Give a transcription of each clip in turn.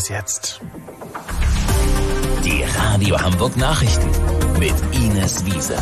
es jetzt. Die Radio Hamburg Nachrichten mit Ines Wiese.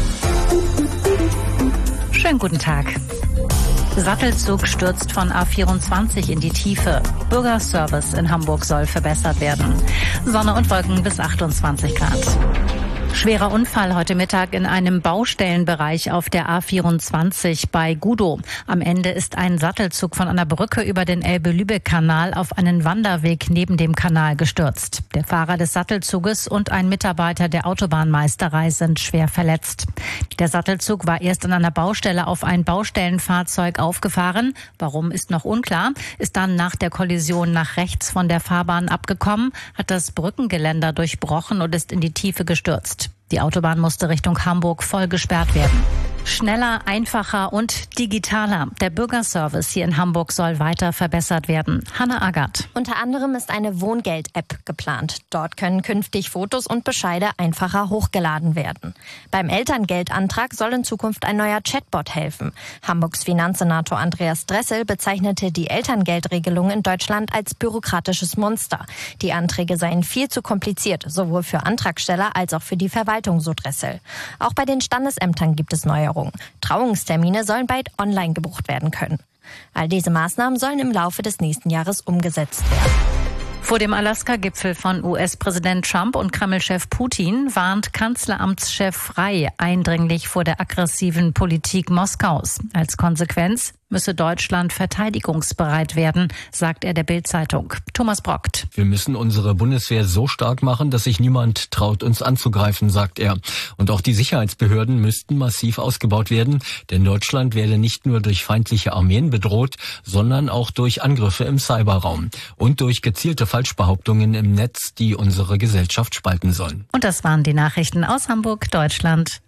Schönen guten Tag. Sattelzug stürzt von A24 in die Tiefe. Bürgerservice in Hamburg soll verbessert werden. Sonne und Wolken bis 28 Grad. Schwerer Unfall heute Mittag in einem Baustellenbereich auf der A24 bei Gudow. Am Ende ist ein Sattelzug von einer Brücke über den Elbe-Lübeck-Kanal auf einen Wanderweg neben dem Kanal gestürzt. Der Fahrer des Sattelzuges und ein Mitarbeiter der Autobahnmeisterei sind schwer verletzt. Der Sattelzug war erst an einer Baustelle auf ein Baustellenfahrzeug aufgefahren. Warum ist noch unklar. Ist dann nach der Kollision nach rechts von der Fahrbahn abgekommen, hat das Brückengeländer durchbrochen und ist in die Tiefe gestürzt. Die Autobahn musste Richtung Hamburg voll gesperrt werden. Schneller, einfacher und digitaler. Der Bürgerservice hier in Hamburg soll weiter verbessert werden. Hanna Agert. Unter anderem ist eine Wohngeld-App geplant. Dort können künftig Fotos und Bescheide einfacher hochgeladen werden. Beim Elterngeldantrag soll in Zukunft ein neuer Chatbot helfen. Hamburgs Finanzsenator Andreas Dressel bezeichnete die Elterngeldregelung in Deutschland als bürokratisches Monster. Die Anträge seien viel zu kompliziert, sowohl für Antragsteller als auch für die Verwaltung, so Dressel. Auch bei den Standesämtern gibt es Neuerungen. Trauungstermine sollen bald online gebucht werden können. All diese Maßnahmen sollen im Laufe des nächsten Jahres umgesetzt werden. Vor dem Alaska-Gipfel von US-Präsident Trump und Kreml-Chef Putin warnt Kanzleramtschef Rey eindringlich vor der aggressiven Politik Moskaus. Als Konsequenz müsse Deutschland verteidigungsbereit werden, sagt er der Bild-Zeitung. Thomas Brockt. Wir müssen unsere Bundeswehr so stark machen, dass sich niemand traut, uns anzugreifen, sagt er. Und auch die Sicherheitsbehörden müssten massiv ausgebaut werden, denn Deutschland werde nicht nur durch feindliche Armeen bedroht, sondern auch durch Angriffe im Cyberraum und durch gezielte Falschbehauptungen im Netz, die unsere Gesellschaft spalten sollen. Und das waren die Nachrichten aus Hamburg, Deutschland.